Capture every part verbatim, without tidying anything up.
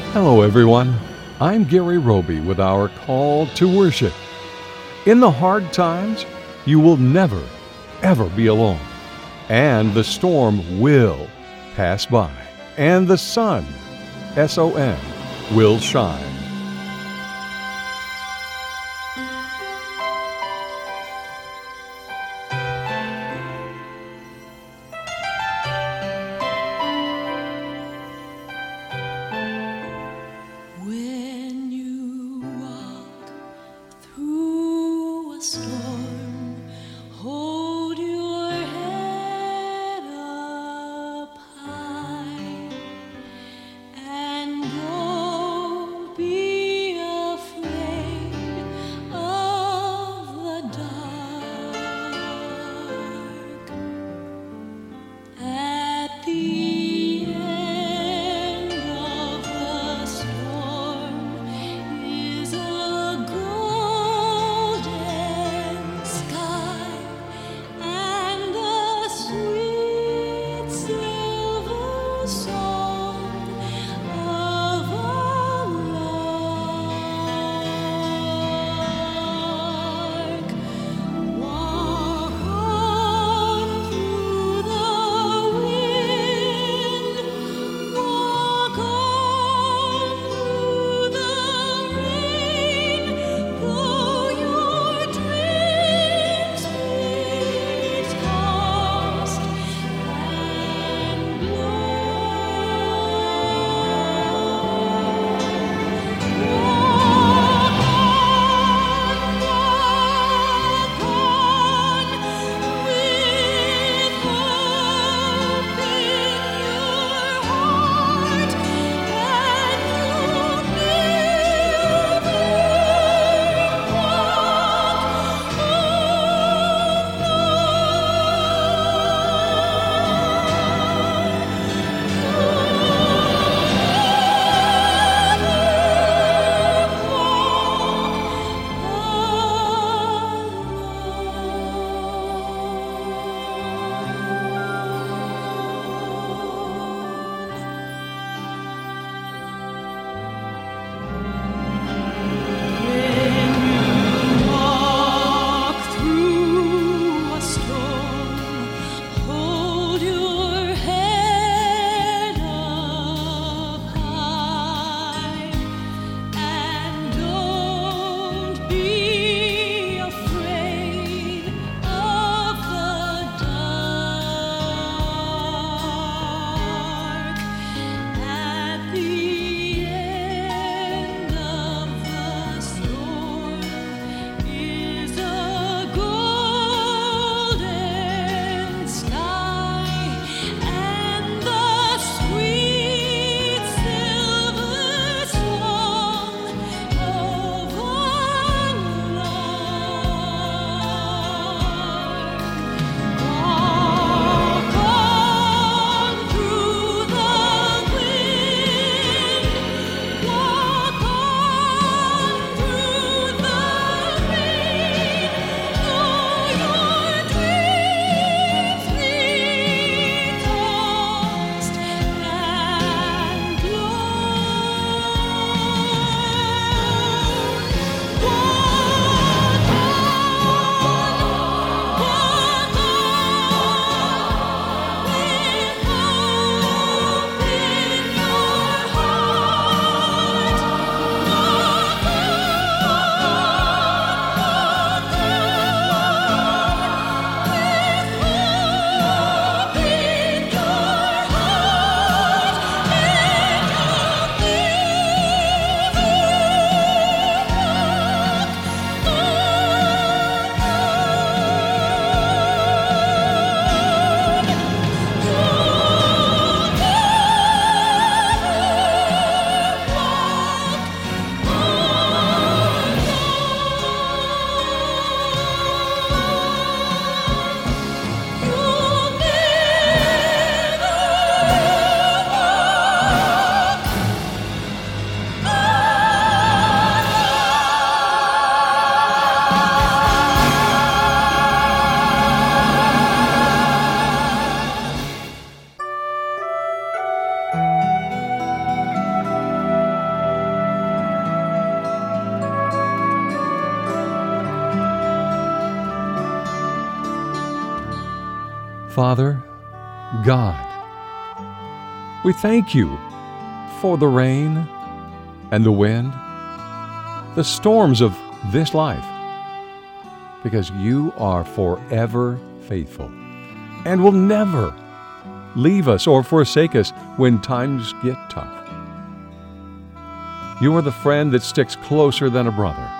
Hello, everyone. I'm Gary Roby with our call to worship. In the hard times, you will never, ever be alone. And the storm will pass by. And the sun, S O N, will shine. When you walk through a storm, hold your head up high and don't be afraid of the dark. At the end of the storm is a golden Father, God, we thank you for the rain and the wind, the storms of this life, because you are forever faithful and will never leave us or forsake us when times get tough. You are the friend that sticks closer than a brother.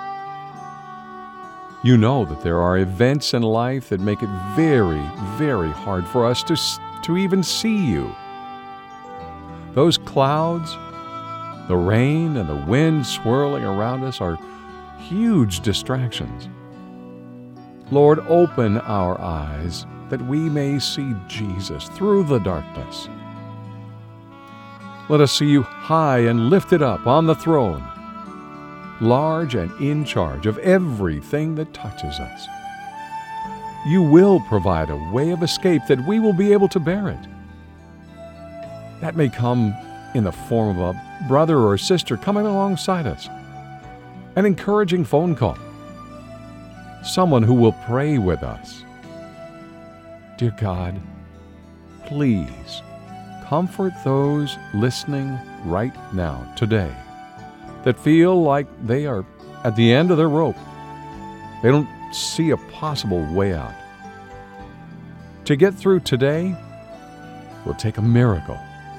You know that there are events in life that make it very, very hard for us to, to even see you. Those clouds, the rain and the wind swirling around us are huge distractions. Lord, open our eyes that we may see Jesus through the darkness. Let us see you high and lifted up on the throne, large and in charge of everything that touches us. You will provide a way of escape that we will be able to bear it. That may come in the form of a brother or sister coming alongside us, an encouraging phone call, someone who will pray with us. Dear God, please comfort those listening right now, today, that feel like they are at the end of their rope. They don't see a possible way out. To get through today will take a miracle.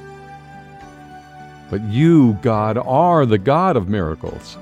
But you, God, are the God of miracles.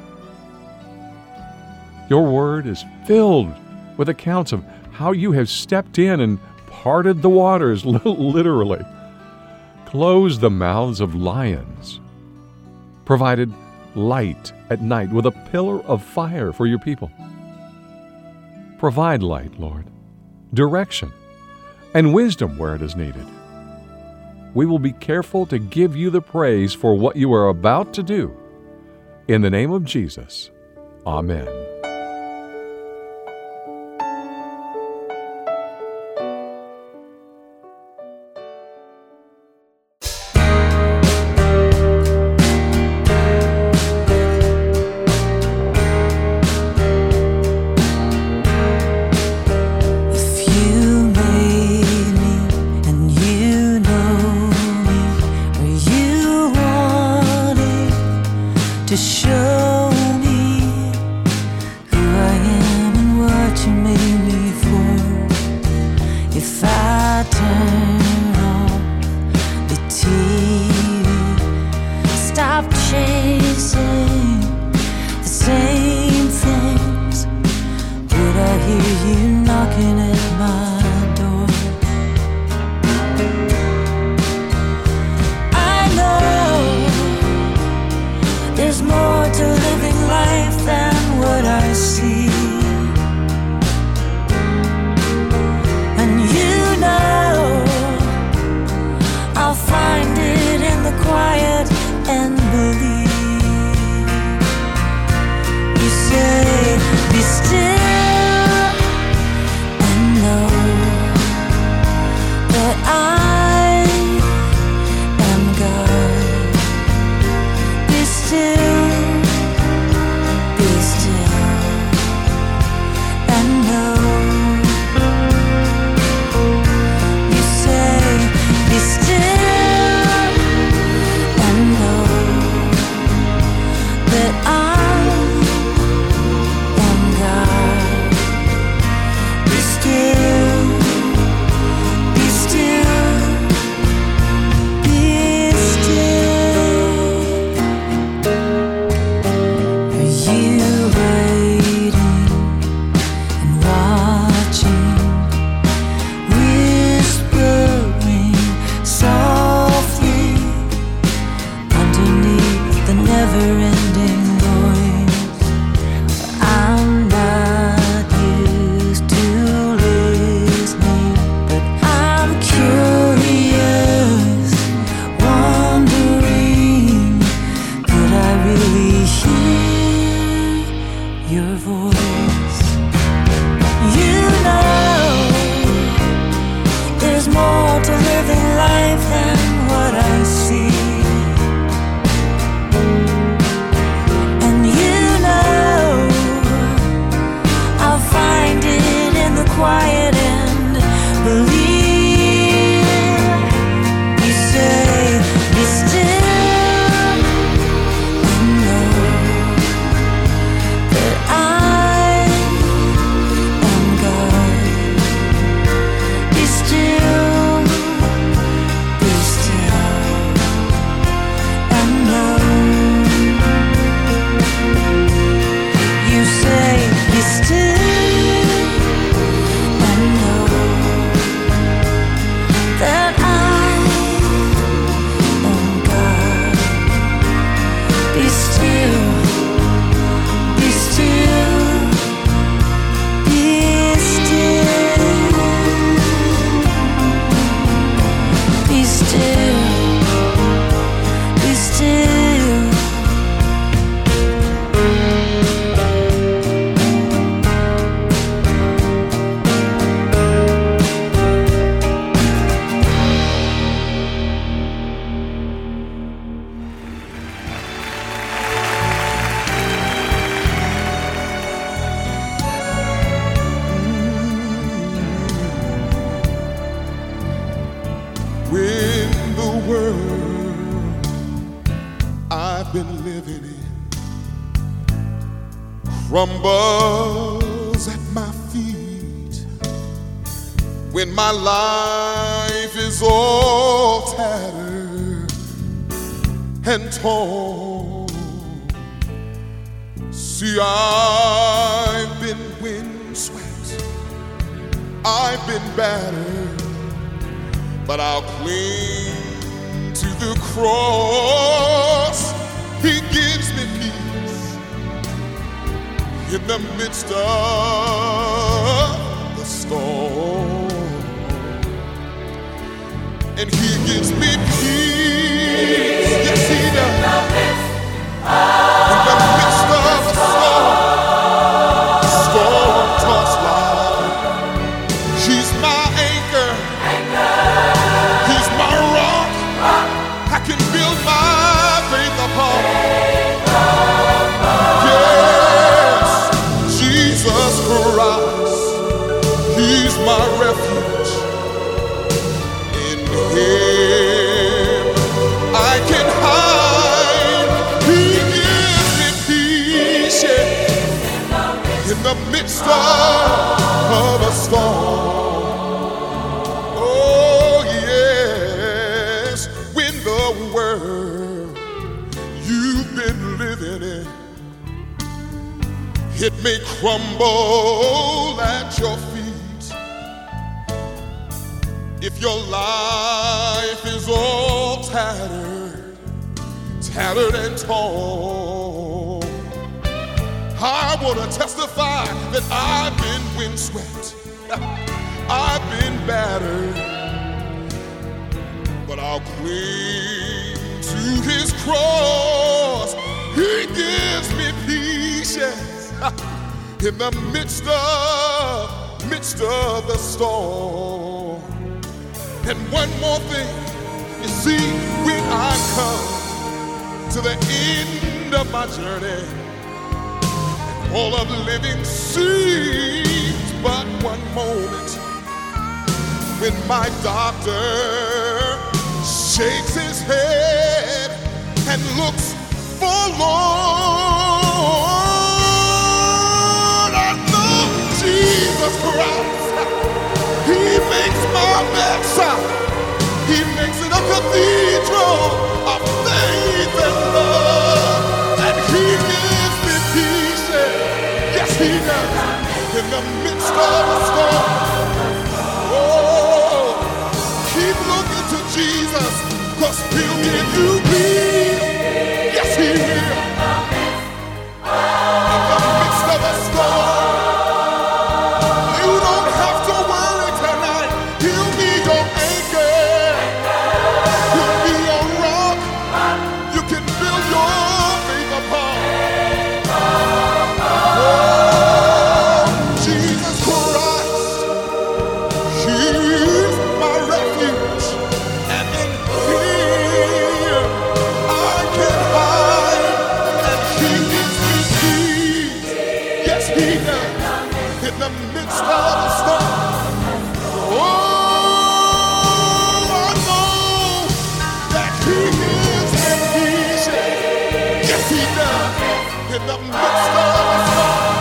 Your word is filled with accounts of how you have stepped in and parted the waters, literally, closed the mouths of lions, provided light at night with a pillar of fire for your people. Provide light, Lord, direction, and wisdom where it is needed. We will be careful to give you the praise for what you are about to do. In the name of Jesus, Amen. To show me been living in crumbles at my feet. When my life is all tattered and torn, see, I've been windswept, I've been battered, but I'll cling to the cross. He gives me peace in the midst of the storm, and He gives me peace. Yes, He does. In the midst of the storm, storm-tossed life, He's my anchor. He's my rock. I can build my faith upon. Yes, Jesus Christ, He's my refuge. In Him I can hide. He gives me peace, yeah, in the midst of a storm. You've been living in, it may crumble at your feet. If your life is all tattered, tattered and torn, I want to testify that I've been windswept, I've been battered, but I'll cling to His cross. He gives me peace, yes, in the midst of, midst of the storm. And one more thing, you see, when I come to the end of my journey, and all of living seems but one moment, when my doctor shakes his head and looks forlorn, I know Jesus Christ, He makes my bedside, He makes it a cathedral of faith and love, and He gives me peace, yes He does, in the midst of a storm. Oh, keep looking to Jesus, 'cause He'll give you peace. Yes, He will. In the midst of a storm, you don't have to worry tonight. He'll be your anchor. He'll be your rock. You can build your faith upon. Oh, Jesus Christ, He's my refuge, and in Him I can hide, and He gives me peace. Yes, He does, in the midst of the storm. Oh, I know that He gives me peace. Yes, He does, in the midst of the storm.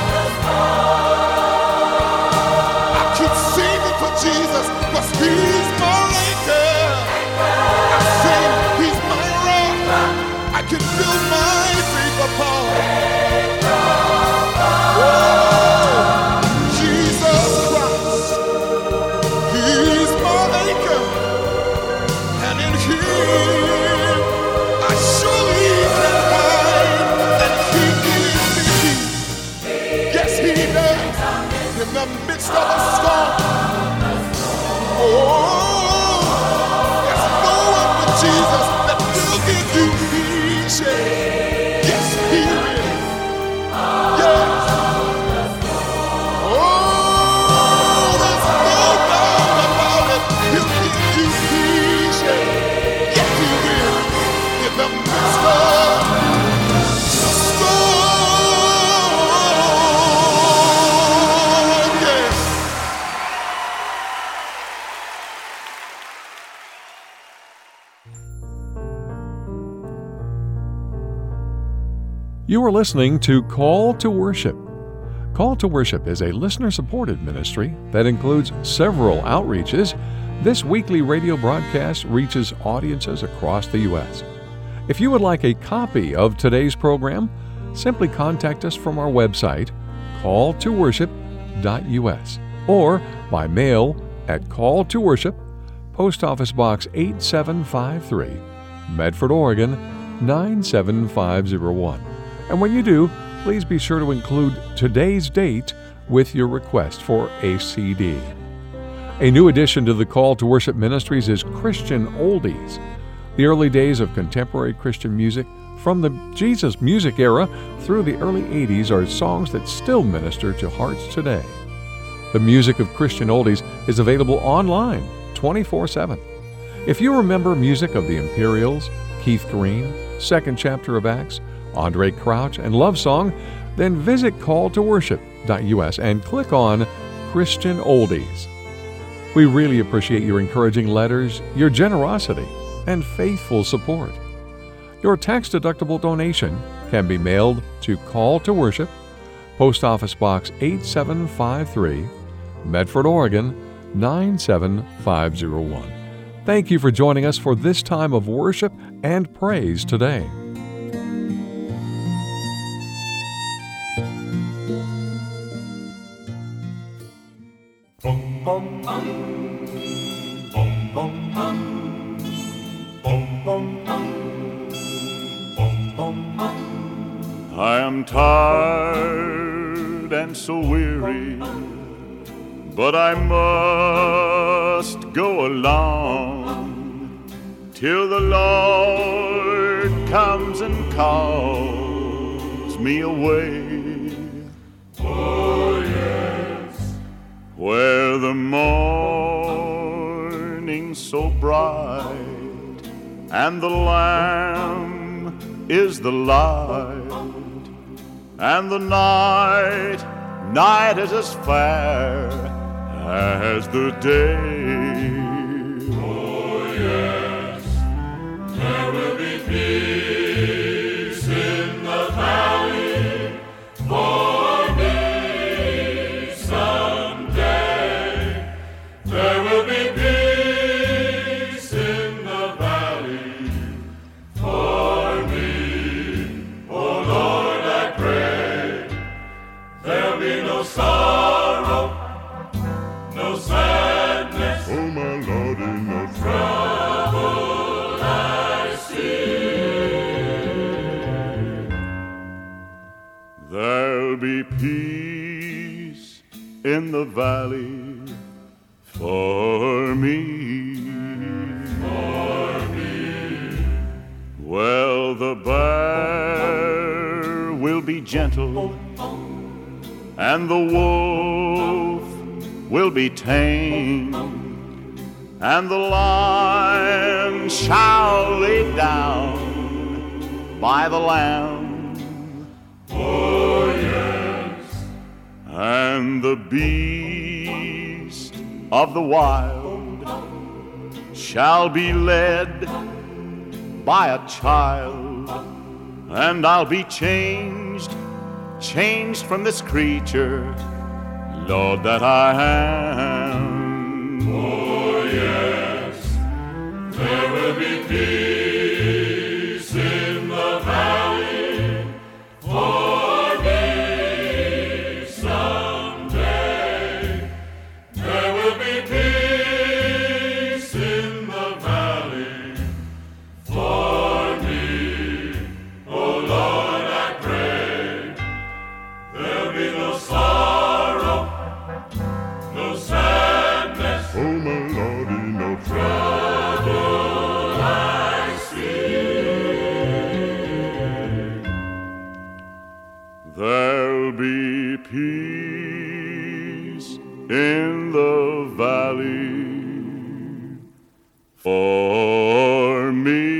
I keep singing for Jesus, 'cause He's my anchor. I sing, He's my rock. I can build my faith upon. Oh, Jesus Christ, He's my anchor, and in Him I surely can hide, and He gives me peace. Yes, He does, in the midst of a storm. Oh, there's no one but Jesus that will give you peace. Yes, He will. Yes. Oh, there's no doubt about it. He'll give you peace. Yes, He will. In the midst of the storm. Yes. You are listening to Call to Worship. Call to Worship is a listener-supported ministry that includes several outreaches. This weekly radio broadcast reaches audiences across the U S If you would like a copy of today's program, simply contact us from our website, call to worship dot U S, or by mail at Call to Worship, Post Office Box eight seven five three, Medford, Oregon nine seven five zero one. And when you do, please be sure to include today's date with your request for a C D. A new addition to the Call to Worship Ministries is Christian Oldies. The early days of contemporary Christian music from the Jesus music era through the early eighties are songs that still minister to hearts today. The music of Christian Oldies is available online twenty-four seven. If you remember music of the Imperials, Keith Green, Second Chapter of Acts, Andre Crouch, and Love Song, then visit call to worship dot U S and click on Christian Oldies. We really appreciate your encouraging letters, your generosity, and faithful support. Your tax-deductible donation can be mailed to Call to Worship, Post Office Box eight seven five three, Medford, Oregon nine seven five zero one. Thank you for joining us for this time of worship and praise today. I am tired and so weary, but I must go along till the Lord comes and calls me away. Oh, yes. Where the morning's so bright and the Lamb is the light, and the night, night is as fair as the day. Oh, yes, there will be peace in the valley for me someday. There will be peace in the valley for me. Oh, Lord, I pray there'll be no sorrow, no sadness, oh my Lord, in no trouble I see. There'll be peace in the valley for me, for me. Well, the bear will be gentle, and the wolf will be tame, and the lion shall lay down by the lamb. Oh, yes. And the beast of the wild shall be led by a child, and I'll be changed, changed from this creature, Lord, that I am. Oh, yes, there will be peace in the valley for me someday. There will be peace in the valley for me. Oh, Lord, I pray there'll be no sorrow, no sadness, oh my Lordy, no trouble I see. There'll be peace in the valley for me.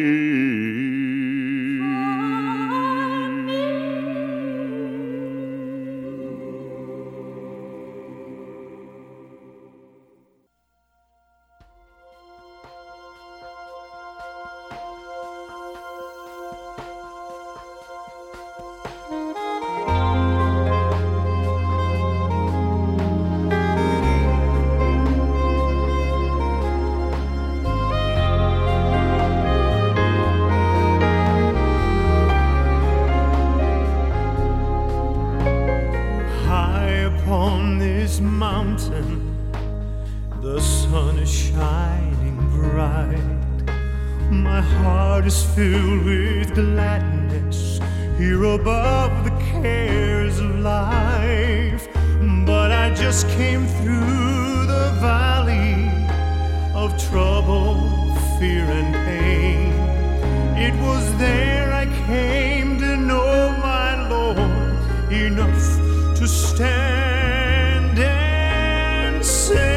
On this mountain, the sun is shining bright. My heart is filled with gladness here above the cares of life. But I just came through the valley of trouble, fear, and pain. It was there I came to know my Lord enough to stand and say,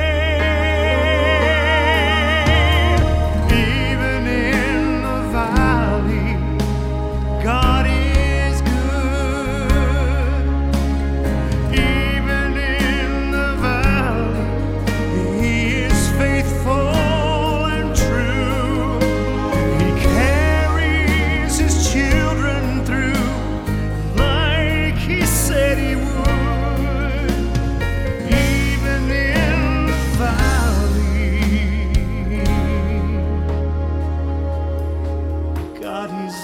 even in the valley, God is good. Even in the valley, He is faithful and true. He carries His children through like He said He would. Even in the valley, God is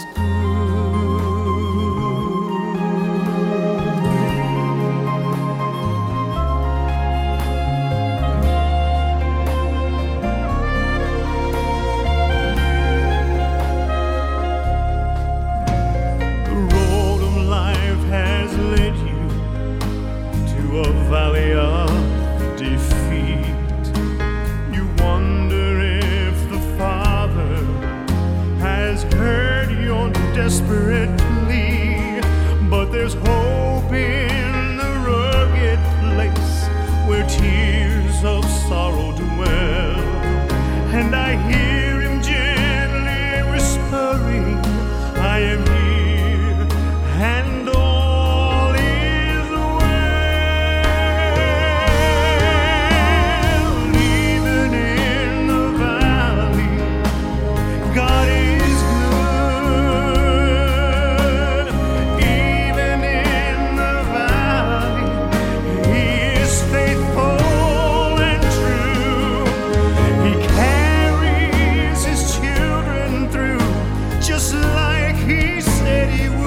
The road of life has led you to a valley of defeat. You wonder if the Father has heard your desperate plea. But there's hope in the rugged place where tears of sorrow dwell. And I hear Him gently whispering, I am here, and all is well. Even in the valley, God is good. Even in the valley, He is faithful and true. He carries His children through just like He said He would.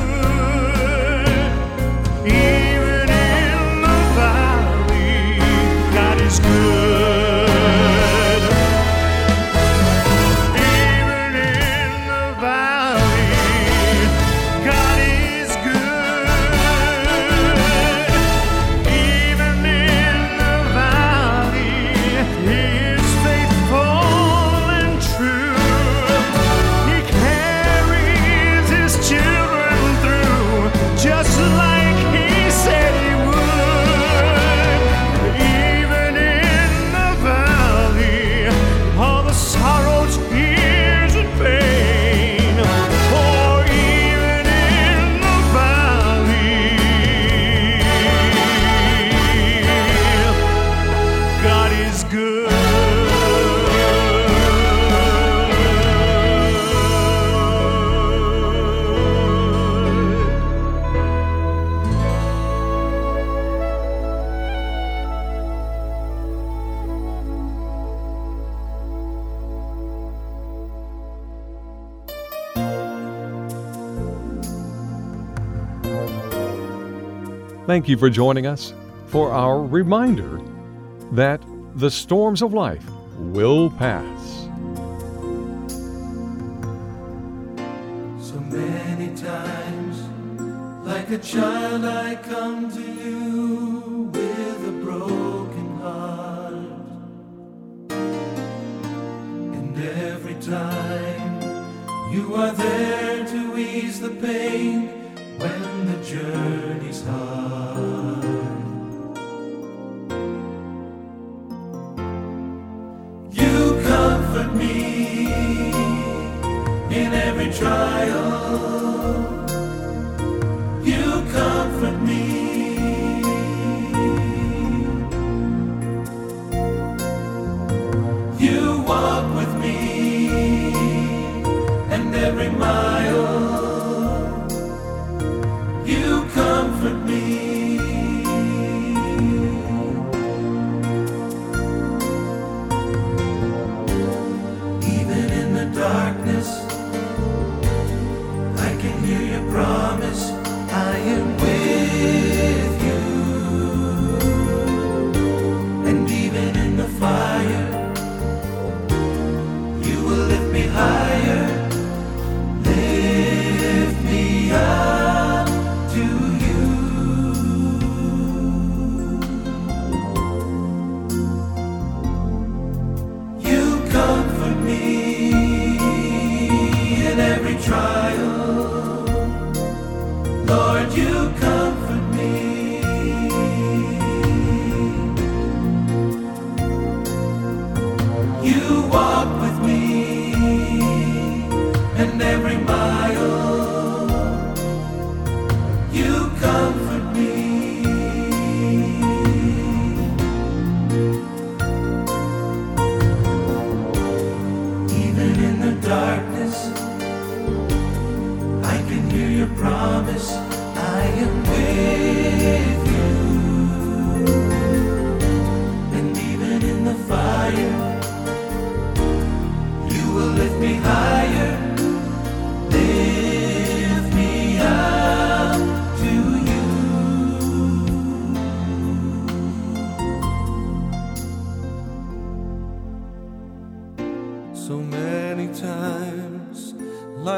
Even in the valley, God is good. Even in the valley, God is good. Even in the valley, He is faithful and true. He carries His children through just like He said He would. Even in the valley, all the sorrow, tears, and pain. Oh, even in the valley, God is good. Thank you for joining us for our reminder that the storms of life will pass. So many times, like a child, I come to you with a broken heart. And every time, you are there to ease the pain when the journey's hard. You comfort me in every trial. You comfort me. You walk with me, and every mile you comfort me. Even in the darkness, I can hear your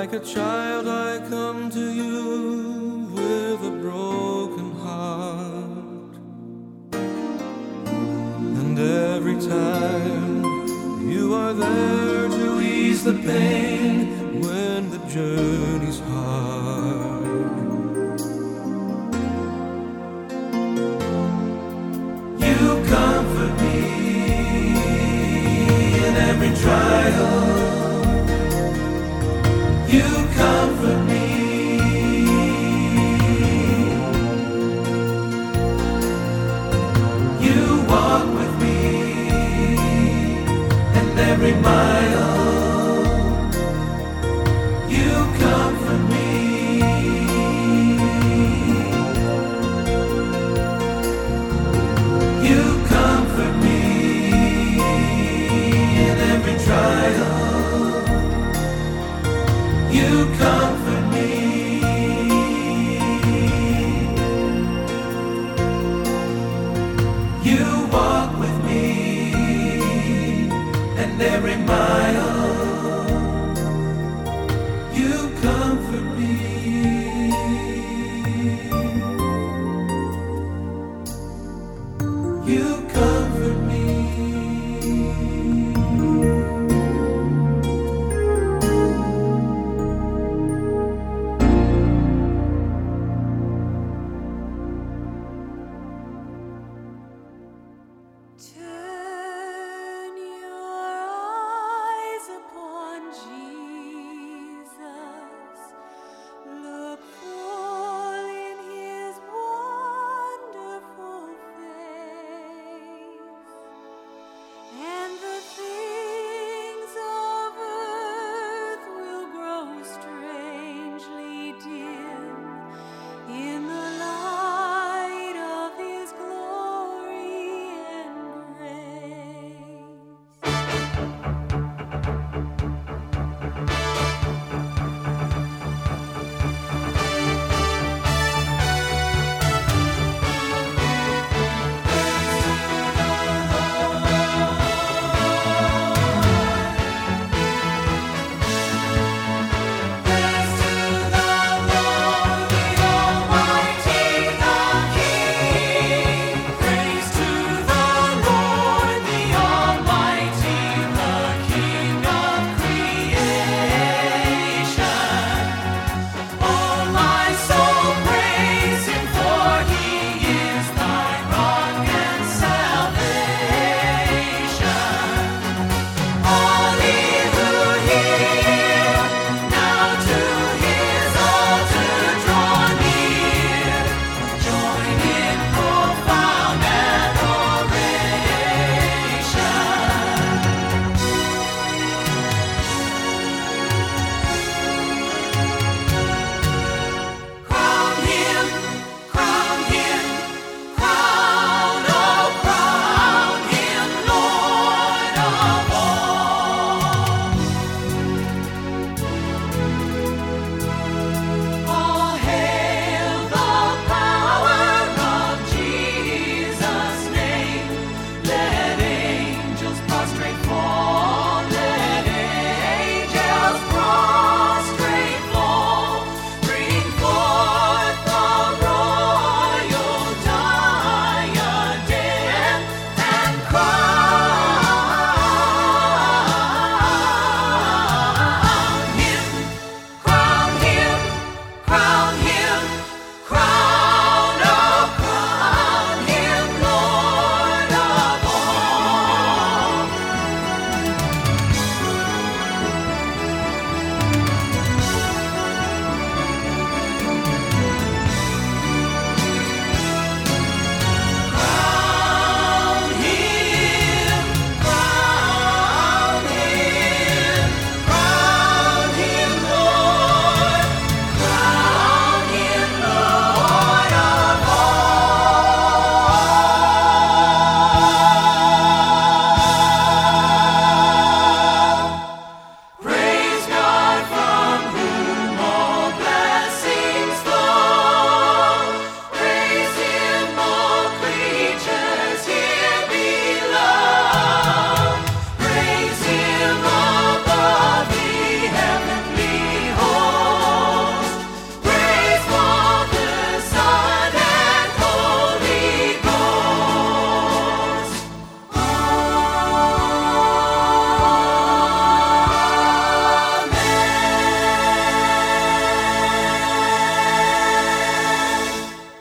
Like a child I come to you with a broken heart. And every time you are there to ease the pain when the journey's hard. You comfort me in every trial. You comfort me. You walk with me, and every mile you comfort me. You comfort me in every trial. You comfort me. You walk with me, and every mile you comfort me. You comfort me. Turn your eyes upon Jesus. Look full in His wonderful face.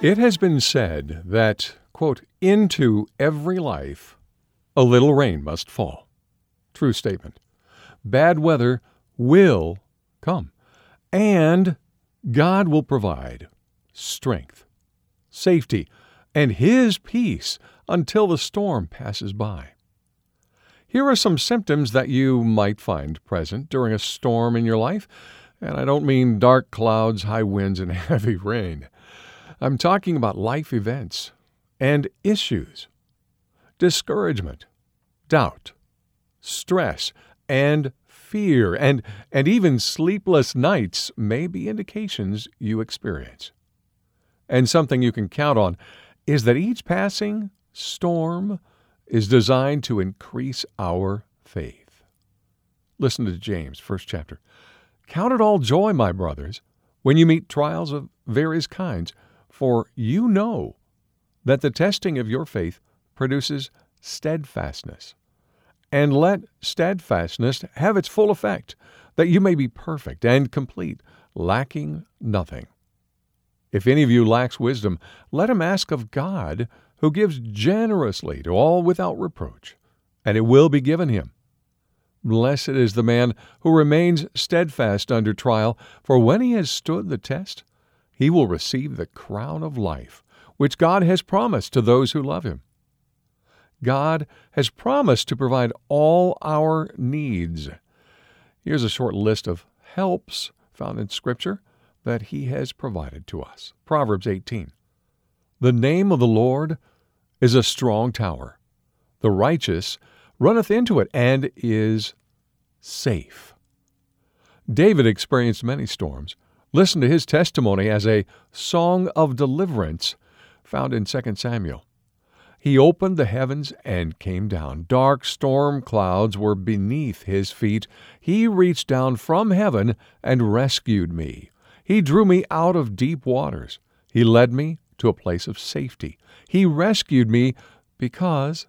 It has been said that, quote, into every life a little rain must fall. True statement. Bad weather will come, and God will provide strength, safety, and His peace until the storm passes by. Here are some symptoms that you might find present during a storm in your life, and I don't mean dark clouds, high winds, and heavy rain. I'm talking about life events and issues, discouragement, doubt, stress, and fear, and, and even sleepless nights may be indications you experience. And something you can count on is that each passing storm is designed to increase our faith. Listen to James, first chapter. Count it all joy, my brothers, when you meet trials of various kinds, for you know that the testing of your faith produces steadfastness. And let steadfastness have its full effect, that you may be perfect and complete, lacking nothing. If any of you lacks wisdom, let him ask of God, who gives generously to all without reproach, and it will be given him. Blessed is the man who remains steadfast under trial, for when he has stood the test, he will receive the crown of life, which God has promised to those who love him. God has promised to provide all our needs. Here's a short list of helps found in Scripture that He has provided to us. Proverbs eighteen. The name of the Lord is a strong tower. The righteous runneth into it and is safe. David experienced many storms. Listen to his testimony as a song of deliverance found in Second Samuel. He opened the heavens and came down. Dark storm clouds were beneath his feet. He reached down from heaven and rescued me. He drew me out of deep waters. He led me to a place of safety. He rescued me because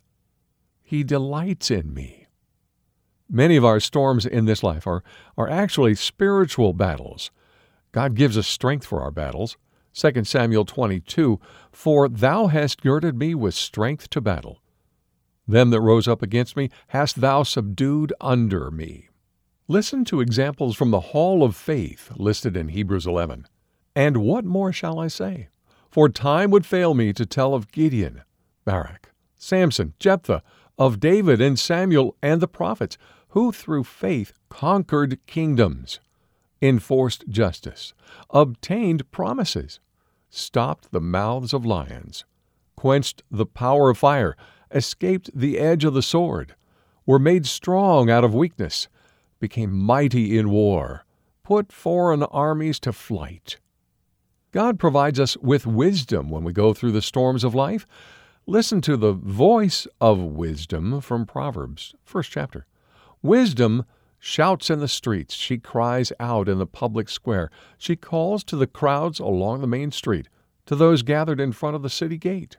He delights in me. Many of our storms in this life are, are actually spiritual battles. God gives us strength for our battles. Second Samuel twenty-two, For thou hast girded me with strength to battle. Them that rose up against me hast thou subdued under me. Listen to examples from the hall of faith listed in Hebrews eleven. And what more shall I say? For time would fail me to tell of Gideon, Barak, Samson, Jephthah, of David and Samuel and the prophets, who through faith conquered kingdoms, enforced justice, obtained promises, stopped the mouths of lions, quenched the power of fire, escaped the edge of the sword, were made strong out of weakness, became mighty in war, put foreign armies to flight. God provides us with wisdom when we go through the storms of life. Listen to the voice of wisdom from Proverbs, first chapter. Wisdom shouts in the streets. She cries out in the public square. She calls to the crowds along the main street, to those gathered in front of the city gate.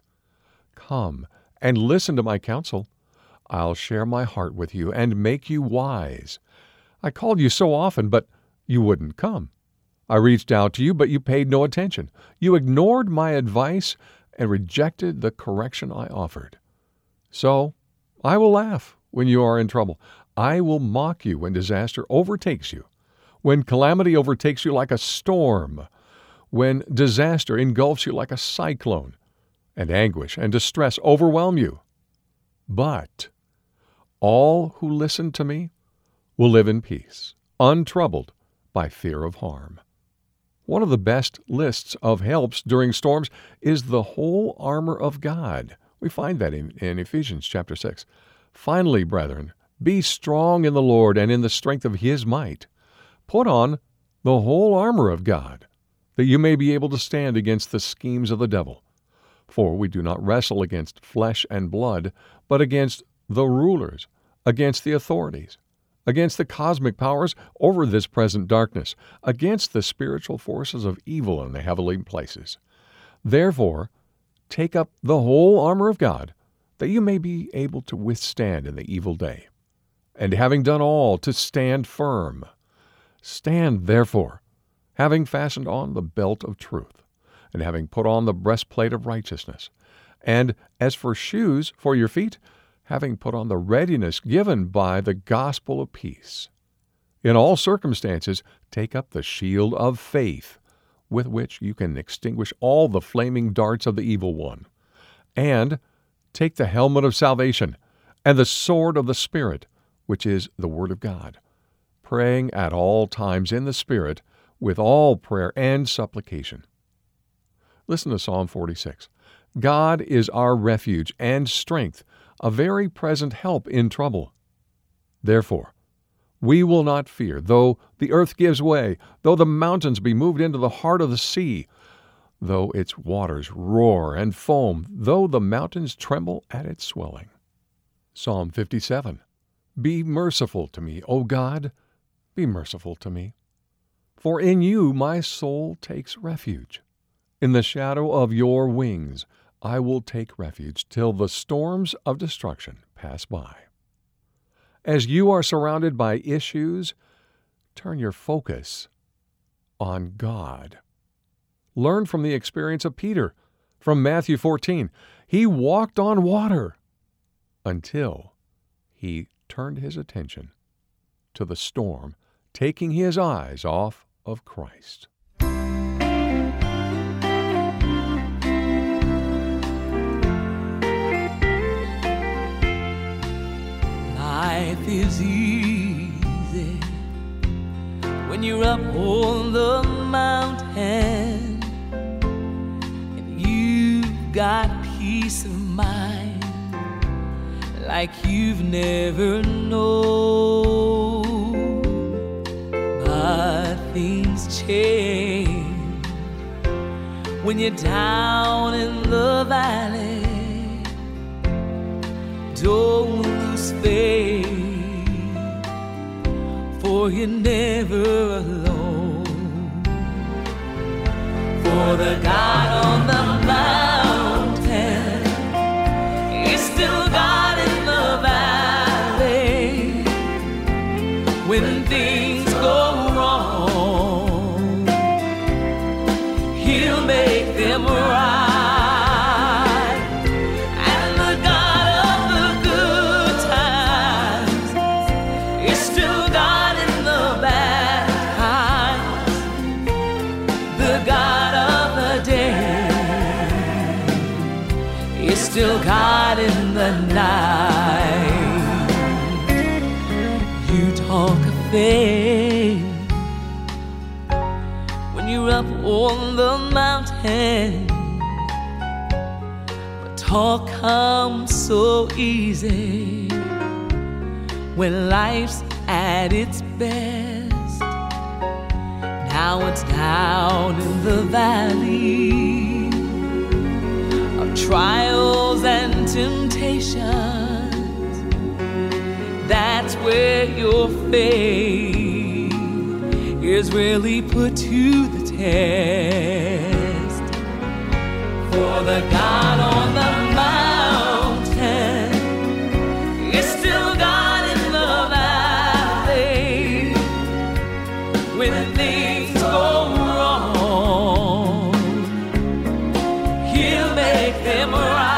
Come and listen to my counsel. I'll share my heart with you and make you wise. I called you so often, but you wouldn't come. I reached out to you, but you paid no attention. You ignored my advice and rejected the correction I offered. So I will laugh when you are in trouble. I will mock you when disaster overtakes you, when calamity overtakes you like a storm, when disaster engulfs you like a cyclone, and anguish and distress overwhelm you. But all who listen to me will live in peace, untroubled by fear of harm. One of the best lists of helps during storms is the whole armor of God. We find that in, in Ephesians chapter six. Finally, brethren, be strong in the Lord and in the strength of His might. Put on the whole armor of God, that you may be able to stand against the schemes of the devil. For we do not wrestle against flesh and blood, but against the rulers, against the authorities, against the cosmic powers over this present darkness, against the spiritual forces of evil in the heavenly places. Therefore, take up the whole armor of God, that you may be able to withstand in the evil day. And having done all, to stand firm. Stand, therefore, having fastened on the belt of truth, and having put on the breastplate of righteousness. And as for shoes for your feet, having put on the readiness given by the gospel of peace. In all circumstances, take up the shield of faith, with which you can extinguish all the flaming darts of the evil one. And take the helmet of salvation and the sword of the Spirit, which is the Word of God, praying at all times in the Spirit with all prayer and supplication. Listen to Psalm forty-six. God is our refuge and strength, a very present help in trouble. Therefore, we will not fear, though the earth gives way, though the mountains be moved into the heart of the sea, though its waters roar and foam, though the mountains tremble at its swelling. Psalm fifty-seven. Be merciful to me, O God, be merciful to me. For in you my soul takes refuge. In the shadow of your wings I will take refuge till the storms of destruction pass by. As you are surrounded by issues, turn your focus on God. Learn from the experience of Peter from Matthew fourteen. He walked on water until he turned his attention to the storm, taking his eyes off of Christ. Life is easy when you're up on the mountain and you've got peace of mind like you've never known. But things change when you're down in the valley. Don't lose faith, for you're never alone. For the God on the mountain is still God in the valley. When things go wrong, He'll make them right. Still God in the night. You talk of faith when you're up on the mountain, but talk comes so easy when life's at its best. Now it's down in the valley of trials and temptations. That's where your faith is really put to the test. For the God on the mountain is still God in the valley. When things go wrong, He'll make them right.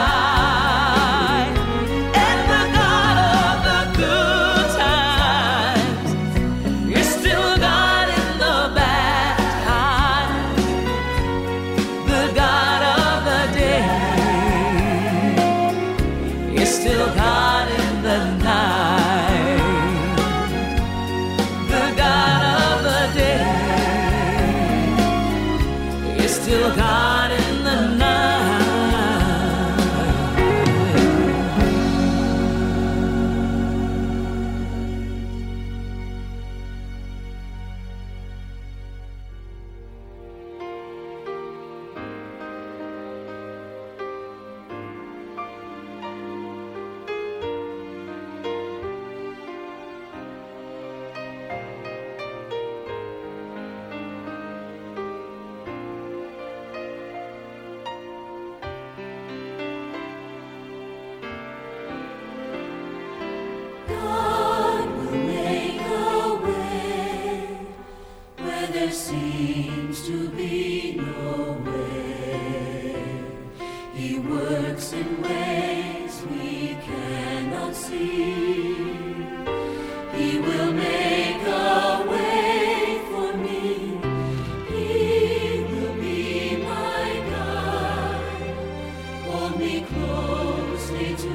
And the God of the good times is still God in the bad times. The God of the day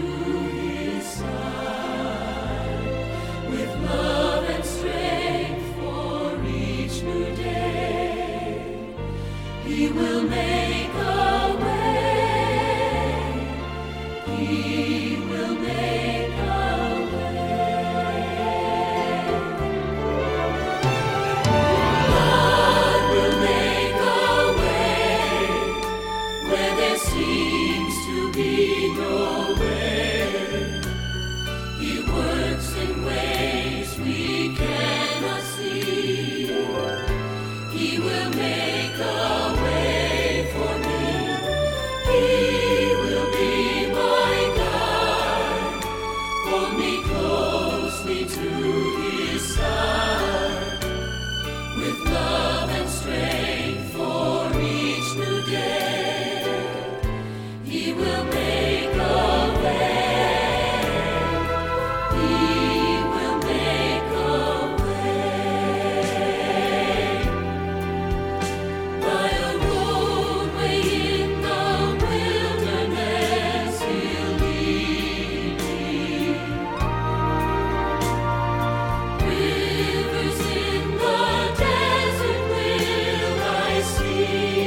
his side with love and strength for each new day. He will make a way. He will make a way. God will make a way where there seems to be no way. He works in ways we cannot see. He will make a way for me. He will be my guide. Hold me closely to his side with love and strength for each new day. He will make a way. He will make a way. By a roadway in the wilderness, he'll lead me. Rivers in the desert will I see.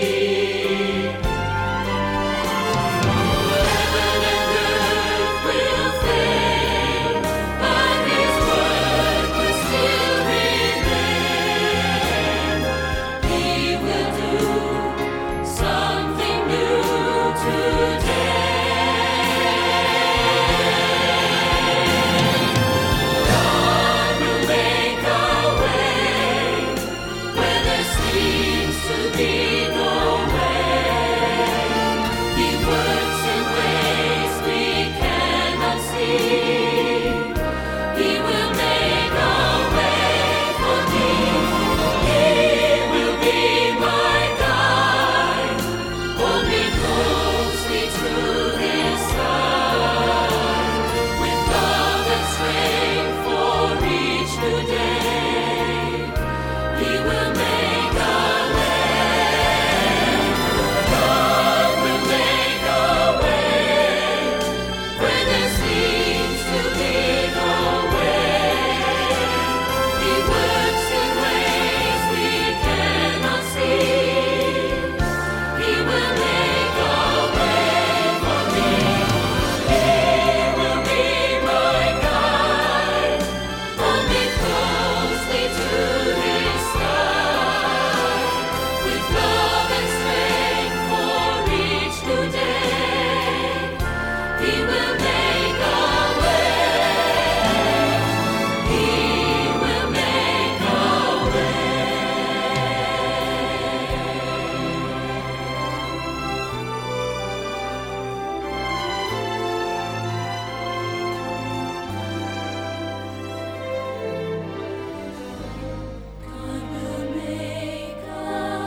Heaven and earth will fade, but his word will still remain. He will do something new today. God will make a way where there seems to be no way. He works in ways we cannot see. He will make a way for me. He will be my guide. Hold me closely to his side with love and strength for each new day. He will make a way. God will make a way where there seems to be no way. He works in ways we cannot see. He will make a way for me. He will be my guide. Hold me closely to his side with love and strength for each new day. He will make a way. He will make a God will make a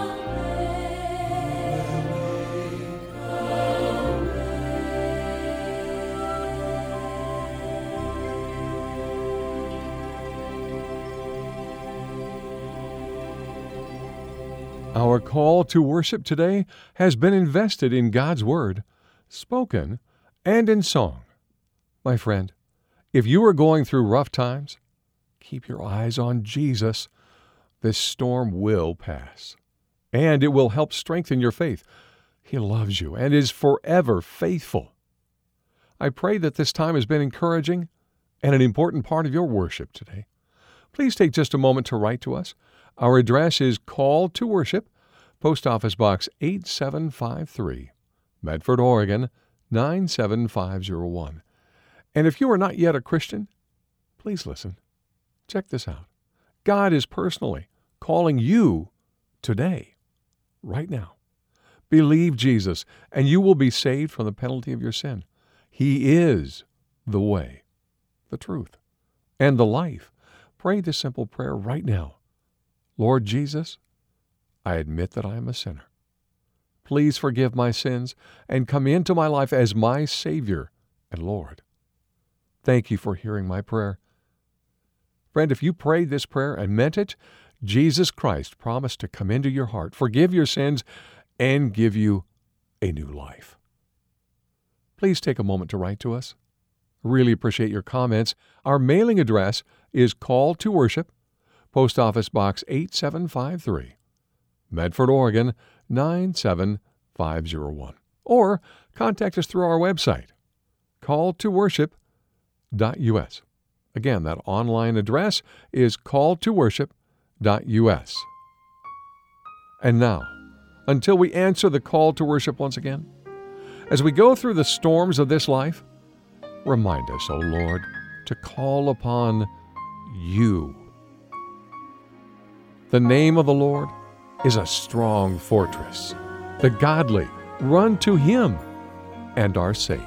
Our call to worship today has been invested in God's Word, spoken and in song. My friend, if you are going through rough times, keep your eyes on Jesus. This storm will pass, and it will help strengthen your faith. He loves you and is forever faithful. I pray that this time has been encouraging and an important part of your worship today. Please take just a moment to write to us. Our address is Call to Worship, Post Office Box eight seven five three, Medford, Oregon nine seven five zero one. And if you are not yet a Christian, please listen. Check this out. God is personally calling you today, right now. Believe Jesus, and you will be saved from the penalty of your sin. He is the way, the truth, and the life. Pray this simple prayer right now. Lord Jesus, I admit that I am a sinner. Please forgive my sins and come into my life as my Savior and Lord. Thank you for hearing my prayer. Friend, if you prayed this prayer and meant it, Jesus Christ promised to come into your heart, forgive your sins, and give you a new life. please take a moment to write to us. Really appreciate your comments. Our mailing address is Call to Worship, Post Office Box eight seven five three, Medford, Oregon nine seven five zero one. Or contact us through our website, call to worship dot u s. Again, that online address is call to worship dot u s. And now, until we answer the call to worship once again, as we go through the storms of this life, remind us, O Lord, to call upon you. The name of the Lord is a strong fortress. The godly run to him and are safe.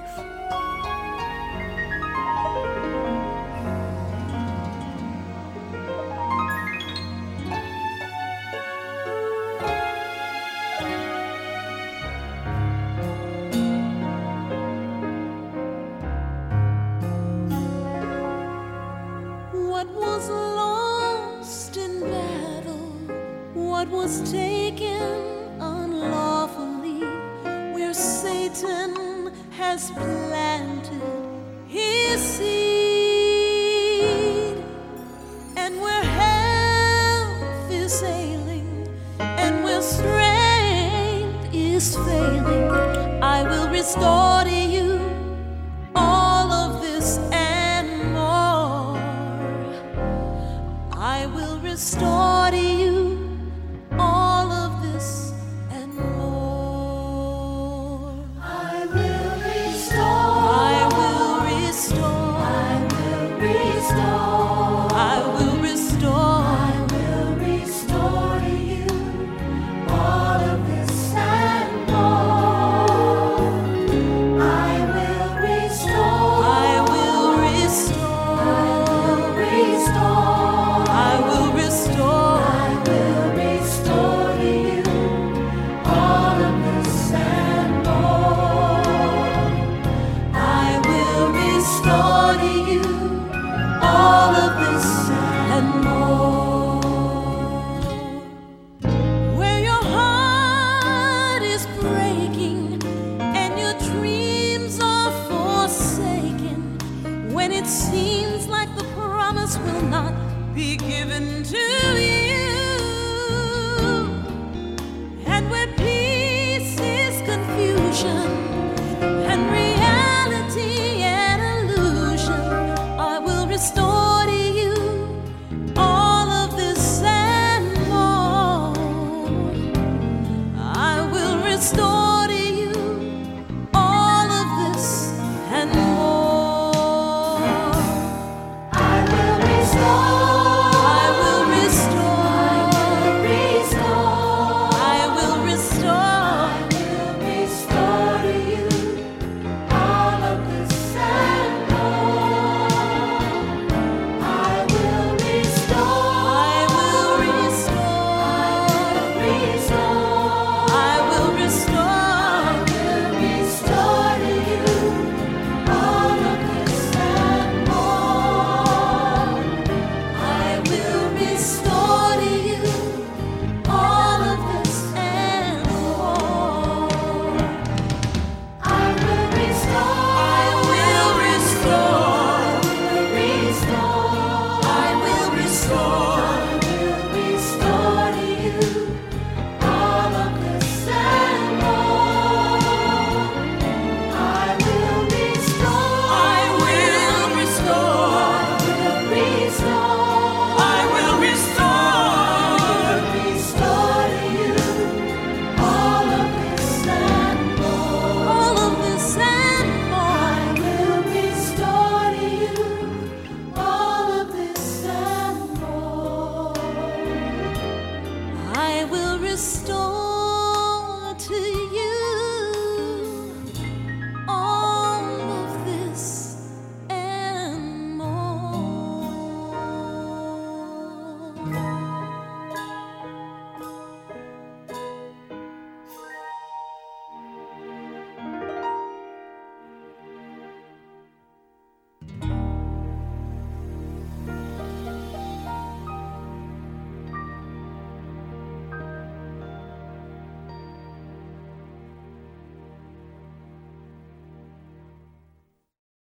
What was lost in battle, what was taken unlawfully, where Satan has planted his seed, and where health is ailing, and where strength is failing, I will restore to you all of this and more. I will restore to you all of this and more. I will restore. I will restore. I will restore. I will restore. I will restore to you all of this and more. I will restore. I will restore. I will restore. I will restore. I will restore to you all of this and more. I will restore to you all of this and more. Where your heart is breaking and your dreams are forsaken, when it seems like the promise will not be given to you, and where peace is confusion